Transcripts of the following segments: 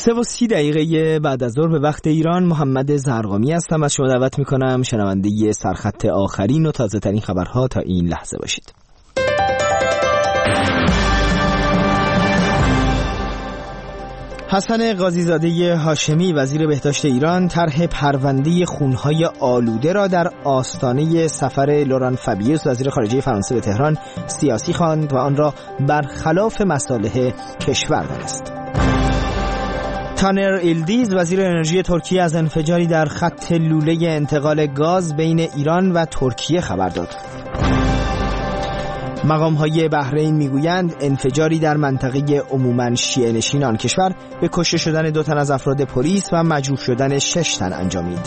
3:30 بعد از ظهر به وقت ایران. محمد زرقامی هستم. از شما دعوت میکنم شنونده سرخط آخرین و تازه ترین خبرها تا این لحظه باشید. حسن قاضی‌زاده هاشمی وزیر بهداشت ایران طرح پرونده خونهای آلوده را در آستانه سفر لوران فابیوس وزیر خارجه فرانسه به تهران سیاسی خواند و آن را برخلاف مصالح کشور دانست. تانر ایلدیز وزیر انرژی ترکیه از انفجاری در خط لوله انتقال گاز بین ایران و ترکیه خبر داد. مقام‌های بحرین میگویند انفجاری در منطقه عموماً شیعه نشین آن کشور به کشته شدن 2 تن از افراد پلیس و مجروح شدن 6 تن انجامید.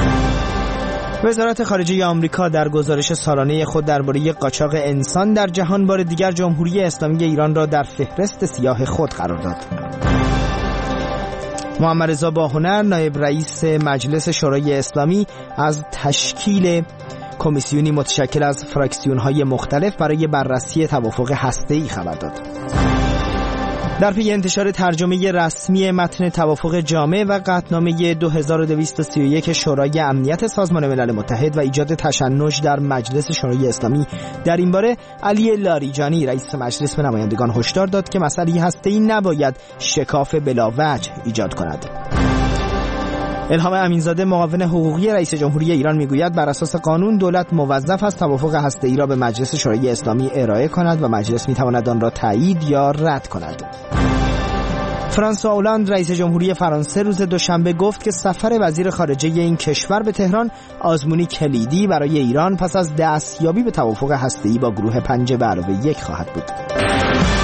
وزارت خارجه آمریکا در گزارش سالانه خود درباره قاچاق انسان در جهان بار دیگر جمهوری اسلامی ایران را در فهرست سیاه خود قرار داد. محمد رضا باهنر نایب رئیس مجلس شورای اسلامی از تشکیل کمیسیونی متشکل از فراکسیون‌های مختلف برای بررسی توافق هسته‌ای خبر داد. در پی انتشار ترجمه رسمی متن توافق جامع و قطعنامه 2231 شورای امنیت سازمان ملل متحد و ایجاد تشنج در مجلس شورای اسلامی در این باره، علی لاریجانی رئیس مجلس به نمایندگان هشدار داد که مسئله هسته‌ای نباید شکاف بلاوجه ایجاد کند. الهام امینزاده معاون حقوقی رئیس جمهوری ایران میگوید بر اساس قانون دولت موظف است توافق هسته‌ای را به مجلس شورای اسلامی ارائه کند و مجلس میتواند آن را تایید یا رد کند. فرانسوا اولاند رئیس جمهوری فرانسه روز دوشنبه گفت که سفر وزیر خارجه این کشور به تهران آزمونی کلیدی برای ایران پس از دستیابی به توافق هسته‌ای با گروه 5+1 خواهد بود.